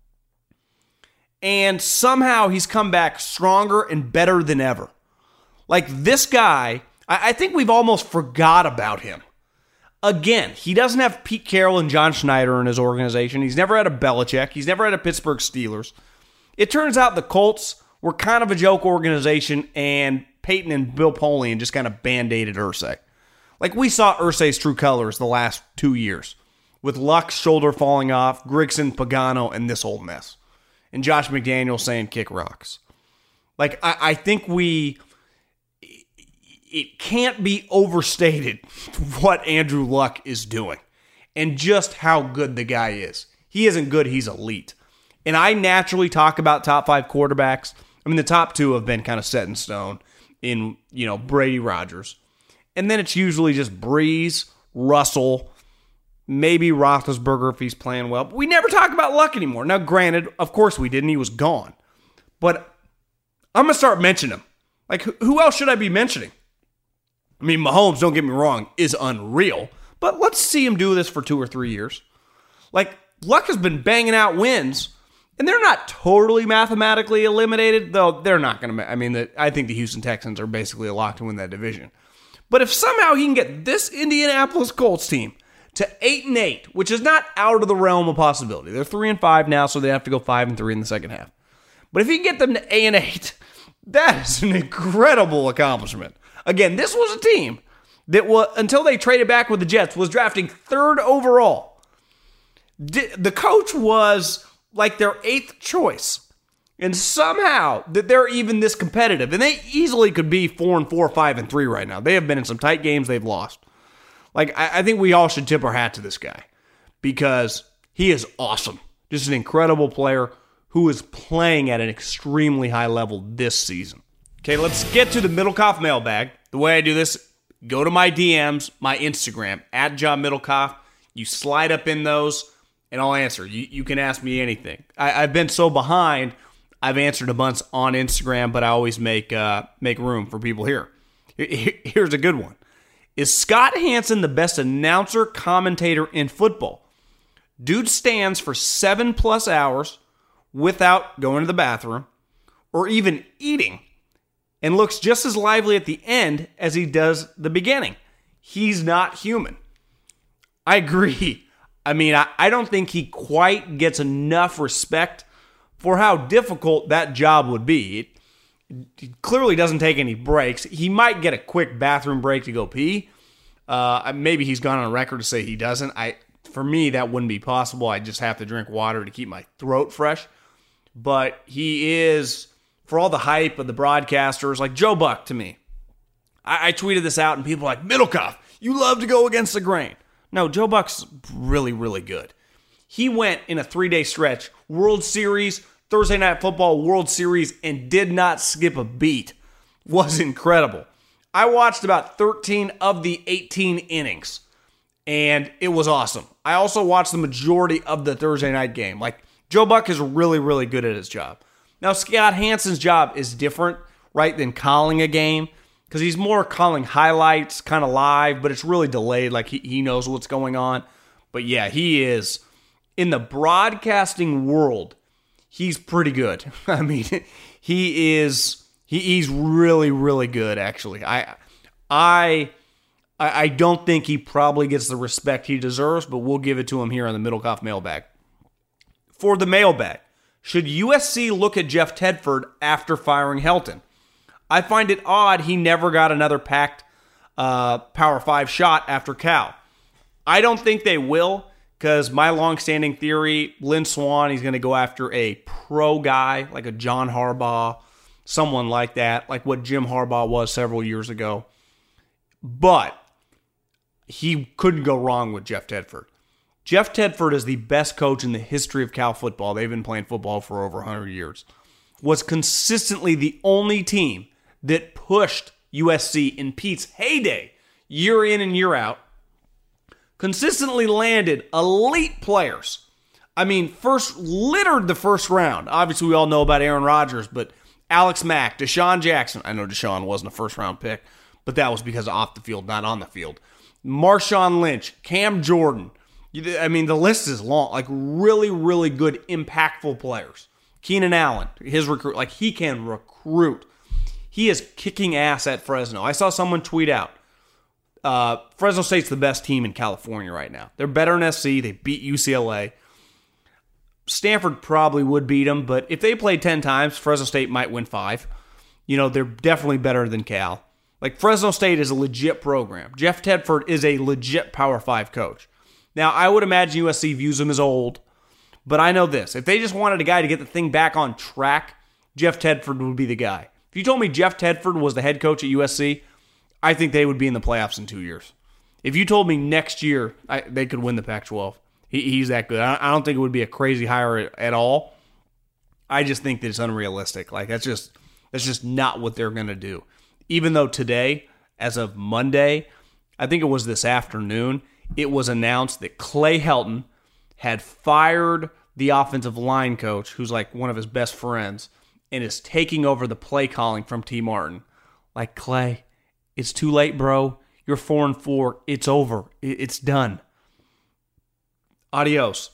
And somehow he's come back stronger and better than ever. Like this guy, I think we've almost forgot about him. Again, he doesn't have Pete Carroll and John Schneider in his organization. He's never had a Belichick. He's never had a Pittsburgh Steelers. It turns out the Colts were kind of a joke organization, and Peyton and Bill Polian just kind of band-aided Irsay. Like we saw Irsay's true colors the last two years, with Luck's shoulder falling off, Grigson, Pagano, and this whole mess. And Josh McDaniels saying kick rocks. Like, I, I think we... It can't be overstated what Andrew Luck is doing and just how good the guy is. He isn't good, he's elite. And I naturally talk about top five quarterbacks. I mean, the top two have been kind of set in stone in, you know, Brady, Rodgers. And then it's usually just Breeze, Russell, maybe Roethlisberger if he's playing well. But we never talk about Luck anymore. Now, granted, of course we didn't. He was gone. But I'm going to start mentioning him. Like, who else should I be mentioning? I mean, Mahomes, don't get me wrong, is unreal. But let's see him do this for two or three years. Like, Luck has been banging out wins, and they're not totally mathematically eliminated, though they're not going to. I mean, the, I think the Houston Texans are basically locked to win that division. But if somehow he can get this Indianapolis Colts team to eight and eight, which is not out of the realm of possibility. They're three and five now, so they have to go five and three in the second half. But if he can get them to eight and eight, that is an incredible accomplishment. Again, this was a team that, was, until they traded back with the Jets, was drafting third overall. The coach was like their eighth choice. And somehow that they're even this competitive. And they easily could be four and four, five and three right now. They have been in some tight games they've lost. Like, I, I think we all should tip our hat to this guy because he is awesome. Just an incredible player who is playing at an extremely high level this season. Okay, let's get to the Middlecoff mailbag. The way I do this, go to my D Ms, my Instagram, at John Middlecoff. You slide up in those, and I'll answer. You, you can ask me anything. I, I've been so behind, I've answered a bunch on Instagram, but I always make uh, make room for people here. Here's a good one. Is Scott Hanson the best announcer, commentator in football? Dude stands for seven plus hours without going to the bathroom or even eating, and looks just as lively at the end as he does the beginning. He's not human. I agree. I mean, I, I don't think he quite gets enough respect for how difficult that job would be. It, it clearly doesn't take any breaks. He might get a quick bathroom break to go pee. Uh, maybe he's gone on record to say he doesn't. I, for me, that wouldn't be possible. I just have to drink water to keep my throat fresh. But he is... For all the hype of the broadcasters, like Joe Buck to me. I, I tweeted this out and people are like, Middlecoff, you love to go against the grain. No, Joe Buck's really, really good. He went in a three-day stretch, World Series, Thursday Night Football, World Series, and did not skip a beat. Was incredible. I watched about thirteen of the eighteen innings, and it was awesome. I also watched the majority of the Thursday night game. Like, Joe Buck is really, really good at his job. Now, Scott Hanson's job is different, right, than calling a game because he's more calling highlights, kind of live, but it's really delayed. Like, he, he knows what's going on. But, yeah, he is, in the broadcasting world, he's pretty good. I mean, he is, he, he's really, really good, actually. I, I, I don't think he probably gets the respect he deserves, but we'll give it to him here on the Middlecoff mailbag. For the mailbag. Should U S C look at Jeff Tedford after firing Helton? I find it odd he never got another packed uh, Power five shot after Cal. I don't think they will because my longstanding theory, Lynn Swann, he's going to go after a pro guy like a John Harbaugh, someone like that, like what Jim Harbaugh was several years ago. But he couldn't go wrong with Jeff Tedford. Jeff Tedford is the best coach in the history of Cal football. They've been playing football for over one hundred years. Was consistently the only team that pushed U S C in Pete's heyday, year in and year out, consistently landed elite players. I mean, first littered the first round. Obviously, we all know about Aaron Rodgers, but Alex Mack, Deshaun Jackson. I know Deshaun wasn't a first-round pick, but that was because of off the field, not on the field. Marshawn Lynch, Cam Jordan. I mean, the list is long. Like, really, really good, impactful players. Keenan Allen, his recruit. Like, he can recruit. He is kicking ass at Fresno. I saw someone tweet out, uh, Fresno State's the best team in California right now. They're better than S C. They beat U C L A. Stanford probably would beat them, but if they played ten times, Fresno State might win five. You know, they're definitely better than Cal. Like, Fresno State is a legit program. Jeff Tedford is a legit Power five coach. Now, I would imagine U S C views him as old, but I know this. If they just wanted a guy to get the thing back on track, Jeff Tedford would be the guy. If you told me Jeff Tedford was the head coach at U S C, I think they would be in the playoffs in two years. If you told me next year I, they could win the Pac twelve, he, he's that good. I, I don't think it would be a crazy hire at, at all. I just think that it's unrealistic. Like, that's just that's just not what they're going to do. Even though today, as of Monday, I think it was this afternoon, it was announced that Clay Helton had fired the offensive line coach, who's like one of his best friends, and is taking over the play calling from T. Martin. Like, Clay, it's too late, bro. You're four and four. It's over. It's done. Adios.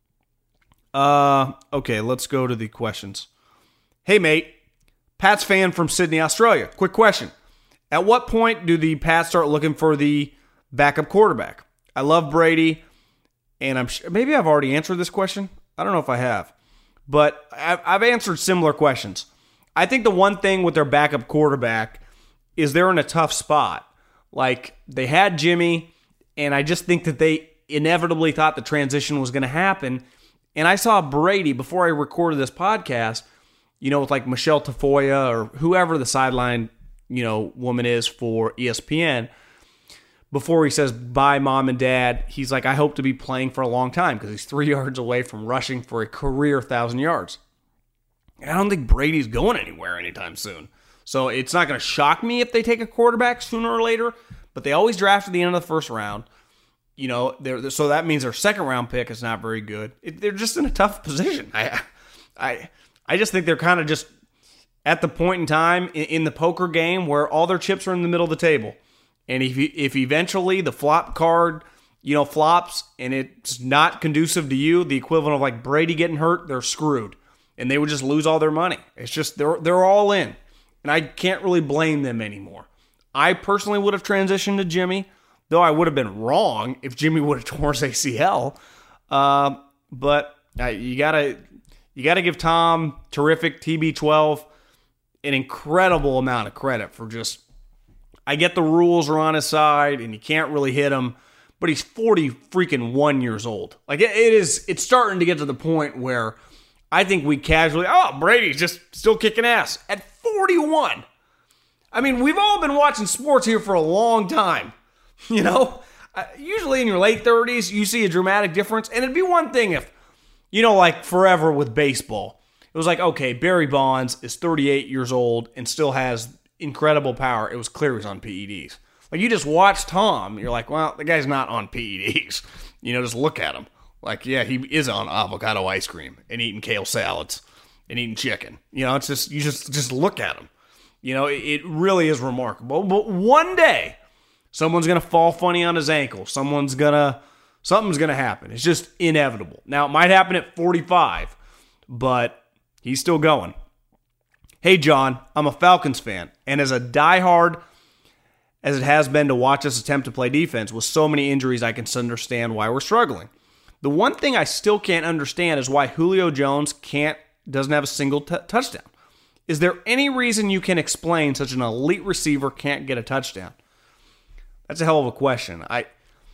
Uh, okay, let's go to the questions. Hey, mate. Pats fan from Sydney, Australia. Quick question. At what point do the Pats start looking for the backup quarterback? I love Brady, and I'm sure, maybe I've already answered this question. I don't know if I have, but I've, I've answered similar questions. I think the one thing with their backup quarterback is they're in a tough spot. Like, they had Jimmy, and I just think that they inevitably thought the transition was going to happen. And I saw Brady, before I recorded this podcast, you know, with like Michelle Tafoya or whoever the sideline, you know, woman is for E S P N, before he says, bye, mom and dad, he's like, I hope to be playing for a long time, because he's three yards away from rushing for a career one thousand yards. And I don't think Brady's going anywhere anytime soon. So it's not going to shock me if they take a quarterback sooner or later, but they always draft at the end of the first round. You know, they're, so that means their second round pick is not very good. It, they're just in a tough position. I, I, I just think they're kind of just at the point in time in, in the poker game where all their chips are in the middle of the table. And if if eventually the flop card, you know, flops and it's not conducive to you, the equivalent of like Brady getting hurt, they're screwed. And they would just lose all their money. It's just, they're they're all in. And I can't really blame them anymore. I personally would have transitioned to Jimmy, though I would have been wrong if Jimmy would have torn his A C L. Uh, but uh, you gotta you gotta give Tom, terrific T B twelve, an incredible amount of credit for just, I get the rules are on his side and you can't really hit him, but he's forty freaking one years old. Like, it, it is, it's starting to get to the point where I think we casually, oh, Brady's just still kicking ass at forty-one. I mean, we've all been watching sports here for a long time. You know, uh, usually in your late thirties, you see a dramatic difference. And it'd be one thing if, you know, like forever with baseball, it was like, okay, Barry Bonds is thirty-eight years old and still has incredible power. It was clear he was on P E Ds. Like, you just watch Tom, you're like, well, the guy's not on P E Ds. You know, just look at him. Like, yeah, he is on avocado ice cream and eating kale salads and eating chicken. You know, it's just, you just, just look at him. You know, it, it really is remarkable. But one day, someone's going to fall funny on his ankle. Someone's going to, something's going to happen. It's just inevitable. Now, it might happen at forty-five, but he's still going. Hey, John, I'm a Falcons fan, and as a diehard as it has been to watch us attempt to play defense with so many injuries, I can understand why we're struggling. The one thing I still can't understand is why Julio Jones can't doesn't have a single t- touchdown. Is there any reason you can explain such an elite receiver can't get a touchdown? That's a hell of a question. I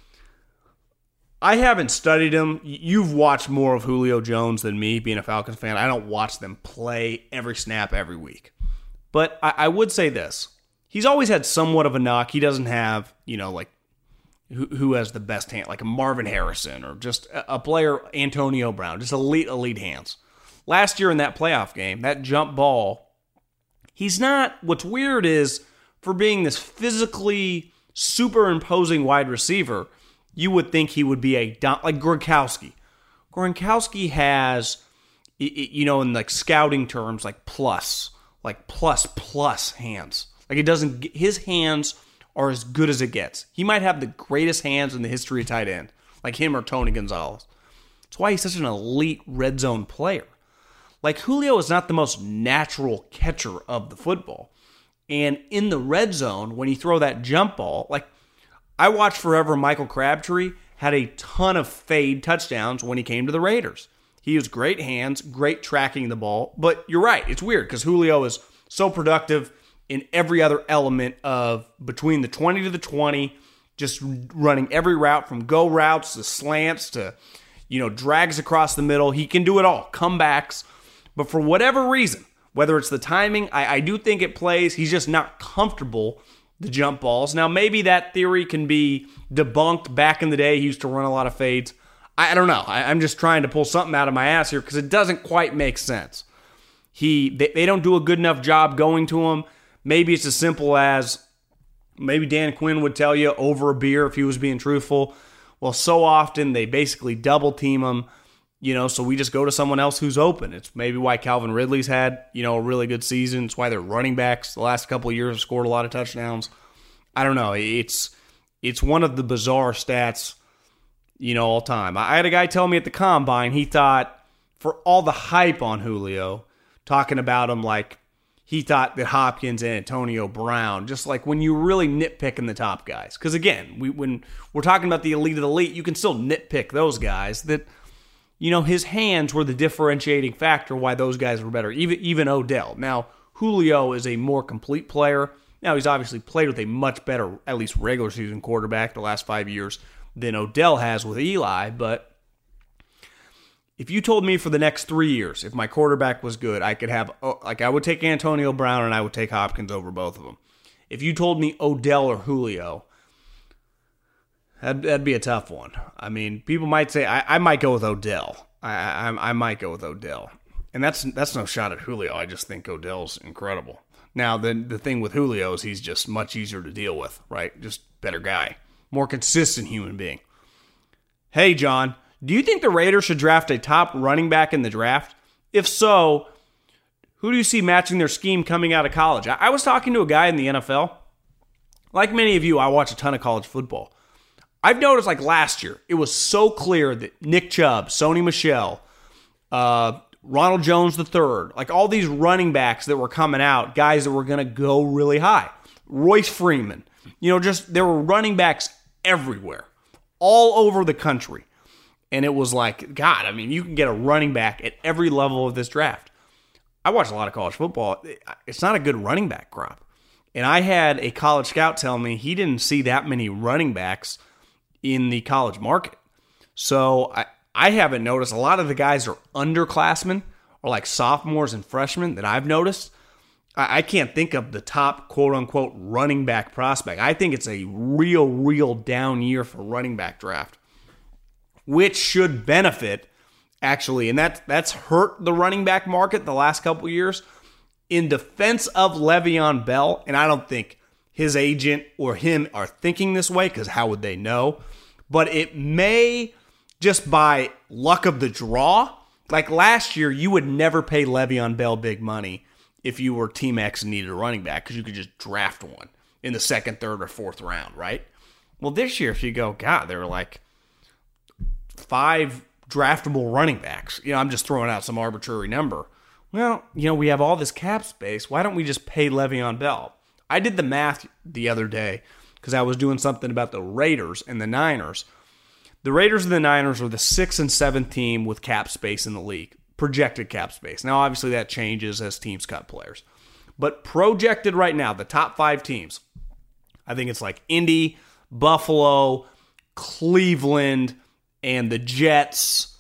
I haven't studied him. You've watched more of Julio Jones than me, being a Falcons fan. I don't watch them play every snap every week. But I, I would say this. He's always had somewhat of a knock. He doesn't have, you know, like, who, who has the best hand, like a Marvin Harrison or just a, a player, Antonio Brown, just elite, elite hands. Last year in that playoff game, that jump ball, he's not, what's weird is, for being this physically superimposing wide receiver, you would think he would be a, like Gronkowski. Gronkowski has, you know, in like scouting terms, like plus, like plus, plus hands. Like it doesn't, his hands are as good as it gets. He might have the greatest hands in the history of tight end, like him or Tony Gonzalez. That's why he's such an elite red zone player. Like Julio is not the most natural catcher of the football. And in the red zone, when you throw that jump ball, like I watched forever Michael Crabtree had a ton of fade touchdowns when he came to the Raiders. He has great hands, great tracking the ball. But you're right, it's weird because Julio is so productive in every other element of between the twenty to the twenty, just running every route from go routes to slants to, you know, drags across the middle. He can do it all, comebacks. But for whatever reason, whether it's the timing, I, I do think it plays. He's just not comfortable, the jump balls. Now, maybe that theory can be debunked. Back in the day, he used to run a lot of fades. I, I don't know. I, I'm just trying to pull something out of my ass here because it doesn't quite make sense. He they, they don't do a good enough job going to him. Maybe it's as simple as, maybe Dan Quinn would tell you over a beer if he was being truthful. Well, so often they basically double team him, you know, so we just go to someone else who's open. It's maybe why Calvin Ridley's had, you know, a really good season. It's why their running backs the last couple of years have scored a lot of touchdowns. I don't know. It's it's one of the bizarre stats, you know, all time. I had a guy tell me at the Combine, he thought for all the hype on Julio, talking about him like he thought that Hopkins and Antonio Brown, just like when you really nitpicking the top guys. Because again, we, when we're talking about the elite of the elite, you can still nitpick those guys that, you know, his hands were the differentiating factor why those guys were better, even even Odell. Now, Julio is a more complete player. Now, he's obviously played with a much better, at least regular season quarterback the last five years than Odell has with Eli. But if you told me for the next three years, if my quarterback was good, I could have, like, I would take Antonio Brown and I would take Hopkins over both of them. If you told me Odell or Julio, That'd, that'd be a tough one. I mean, people might say I, I might go with Odell. I, I I might go with Odell, and that's that's no shot at Julio. I just think Odell's incredible. Now, the the thing with Julio is he's just much easier to deal with, right? Just better guy, more consistent human being. Hey, John, do you think the Raiders should draft a top running back in the draft? If so, who do you see matching their scheme coming out of college? I, I was talking to a guy in the N F L. Like many of you, I watch a ton of college football. I've noticed, like last year, it was so clear that Nick Chubb, Sony Michel, uh, Ronald Jones the third, like all these running backs that were coming out, guys that were going to go really high. Royce Freeman, you know, just there were running backs everywhere, all over the country. And it was like, God, I mean, you can get a running back at every level of this draft. I watch a lot of college football. It's not a good running back crop. And I had a college scout tell me he didn't see that many running backs in the college market. So I, I haven't noticed. A lot of the guys are underclassmen or like sophomores and freshmen that I've noticed. I, I can't think of the top quote-unquote running back prospect. I think it's a real, real down year for running back draft, which should benefit, actually, and that, that's hurt the running back market the last couple years. In defense of Le'Veon Bell, and I don't think his agent or him are thinking this way, because how would they know? But it may, just by luck of the draw, like last year, you would never pay Le'Veon Bell big money if you were Team X and needed a running back, because you could just draft one in the second, third, or fourth round, right? Well, this year, if you go, God, there were like five draftable running backs. You know, I'm just throwing out some arbitrary number. Well, you know, we have all this cap space. Why don't we just pay Le'Veon Bell? I did the math the other day because I was doing something about the Raiders and the Niners. The Raiders and the Niners are the sixth and seventh team with cap space in the league, projected cap space. Now, obviously, that changes as teams cut players. But projected right now, the top five teams, I think it's like Indy, Buffalo, Cleveland, and the Jets,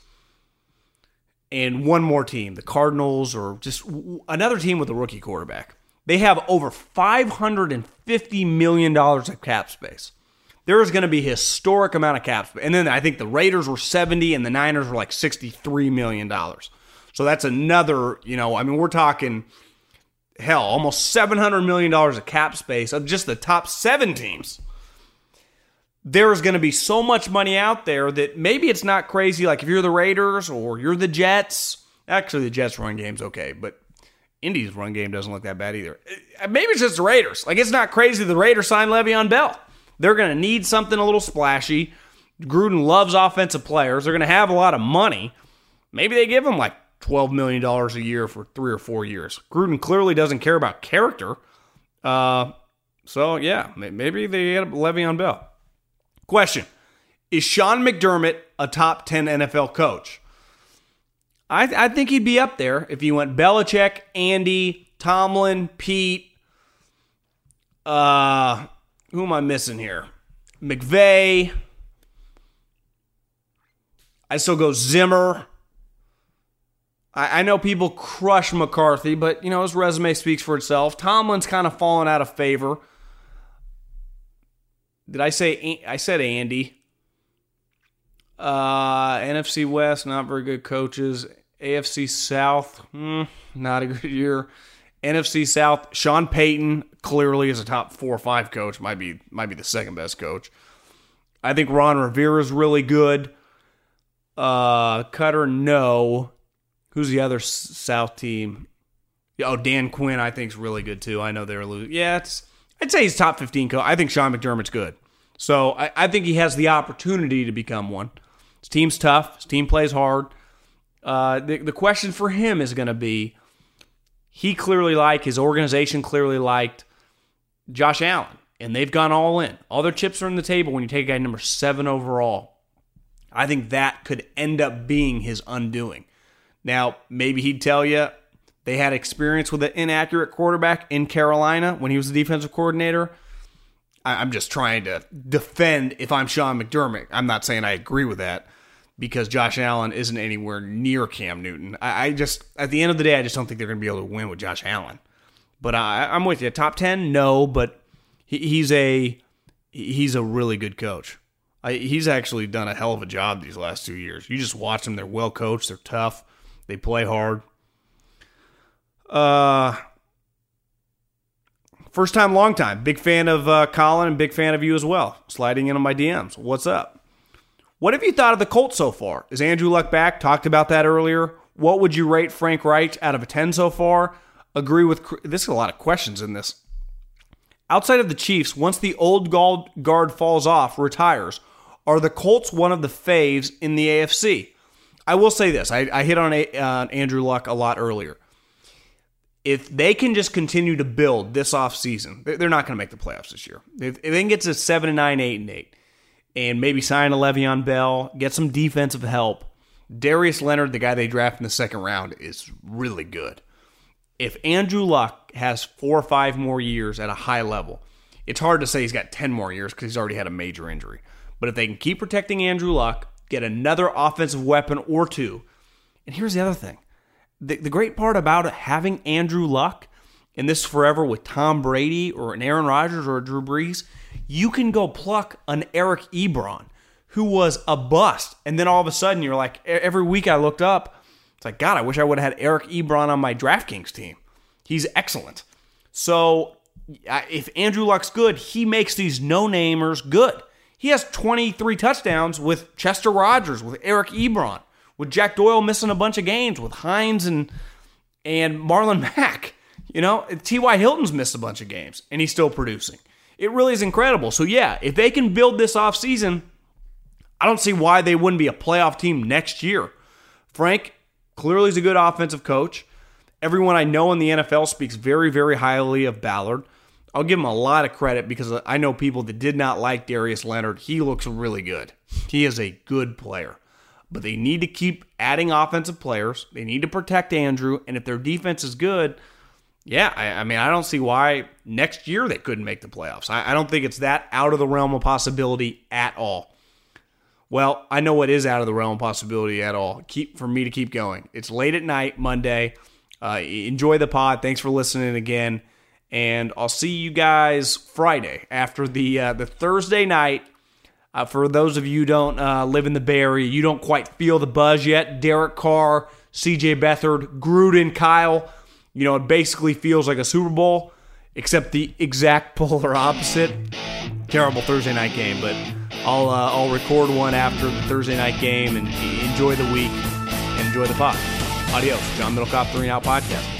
and one more team, the Cardinals, or just another team with a rookie quarterback. They have over five hundred fifty million dollars of cap space. There is going to be a historic amount of cap space. And then I think the Raiders were seventy and the Niners were like sixty-three million dollars. So that's another, you know, I mean, we're talking, hell, almost seven hundred million dollars of cap space of just the top seven teams. there's going to be so much money out there that maybe it's not crazy. Like if you're the Raiders or you're the Jets. Actually, the Jets' run game's okay, but Indy's run game doesn't look that bad either. Maybe it's just the Raiders. Like, it's not crazy the Raiders signed Le'Veon Bell. They're going to need something a little splashy. Gruden loves offensive players. They're going to have a lot of money. Maybe they give him like twelve million dollars a year for three or four years. Gruden clearly doesn't care about character. Uh, so, yeah, maybe they get Le'Veon Bell. Question. Is Sean McDermott a top ten N F L coach? I, th- I think he'd be up there if you went Belichick, Andy, Tomlin, Pete. Uh, who am I missing here? McVay. I still go Zimmer. I, I know people crush McCarthy, but, you know, his resume speaks for itself. Tomlin's kind of fallen out of favor. Did I say, I said Andy. Uh, N F C West, not very good coaches. A F C South, hmm, not a good year. N F C South, Sean Payton clearly is a top four or five coach. Might be might be the second best coach. I think Ron Rivera is really good. Uh, Cutter, no. Who's the other South team? Oh, Dan Quinn, I think is really good too. I know they're losing. Yeah, it's. I'd say he's top fifteen coach. I think Sean McDermott's good. So I, I think he has the opportunity to become one. His team's tough. His team plays hard. Uh, the, the question for him is going to be, he clearly liked, his organization clearly liked Josh Allen, and they've gone all in. All their chips are on the table when you take a guy number seven overall. I think that could end up being his undoing. Now, maybe he'd tell you they had experience with an inaccurate quarterback in Carolina when he was the defensive coordinator. I, I'm just trying to defend if I'm Sean McDermott. I'm not saying I agree with that, because Josh Allen isn't anywhere near Cam Newton. I, I just, at the end of the day, I just don't think they're going to be able to win with Josh Allen. But I, I'm with you. Top ten, no, but he, he's a he's a really good coach. I, he's actually done a hell of a job these last two years. You just watch them; they're well coached, they're tough, they play hard. Uh, first time, long time. Big fan of uh, Colin, and big fan of you as well. Sliding in on my D Ms. What's up? What have you thought of the Colts so far? Is Andrew Luck back? Talked about that earlier. What would you rate Frank Reich out of a ten so far? Agree with... This is a lot of questions in this. Outside of the Chiefs, once the old guard falls off, retires, are the Colts one of the faves in the A F C? I will say this. I, I hit on a, uh, Andrew Luck a lot earlier. If they can just continue to build this offseason, they're not going to make the playoffs this year. If, if they can get to seven and nine, eight and eight, and maybe sign a Le'Veon Bell, get some defensive help. Darius Leonard, the guy they drafted in the second round, is really good. If Andrew Luck has four or five more years at a high level, it's hard to say he's got ten more years because he's already had a major injury. But if they can keep protecting Andrew Luck, get another offensive weapon or two, and here's the other thing. The, the great part about having Andrew Luck, and this forever with Tom Brady or an Aaron Rodgers or a Drew Brees, you can go pluck an Eric Ebron who was a bust. And then all of a sudden you're like, every week I looked up, it's like, God, I wish I would have had Eric Ebron on my DraftKings team. He's excellent. So if Andrew Luck's good, he makes these no-namers good. He has twenty-three touchdowns with Chester Rogers, with Eric Ebron, with Jack Doyle missing a bunch of games, with Hines and, and Marlon Mack. You know, T Y. Hilton's missed a bunch of games, and he's still producing. It really is incredible. So, yeah, if they can build this offseason, I don't see why they wouldn't be a playoff team next year. Frank clearly is a good offensive coach. Everyone I know in the N F L speaks very, very highly of Ballard. I'll give him a lot of credit because I know people that did not like Darius Leonard. He looks really good. He is a good player. But they need to keep adding offensive players. They need to protect Andrew. And if their defense is good, yeah, I, I mean, I don't see why next year they couldn't make the playoffs. I, I don't think it's that out of the realm of possibility at all. Well, I know what is out of the realm of possibility at all. Keep for me to keep going. It's late at night, Monday. Uh, enjoy the pod. Thanks for listening again. And I'll see you guys Friday after the uh, the Thursday night. Uh, for those of you who don't uh, live in the Bay Area, you don't quite feel the buzz yet. Derek Carr, C J Beathard, Gruden, Kyle. You know, it basically feels like a Super Bowl, except the exact polar opposite. Terrible Thursday night game, but I'll uh, I'll record one after the Thursday night game, and enjoy the week and enjoy the pod. Adios. John Middlecoff, Three and Out Podcast.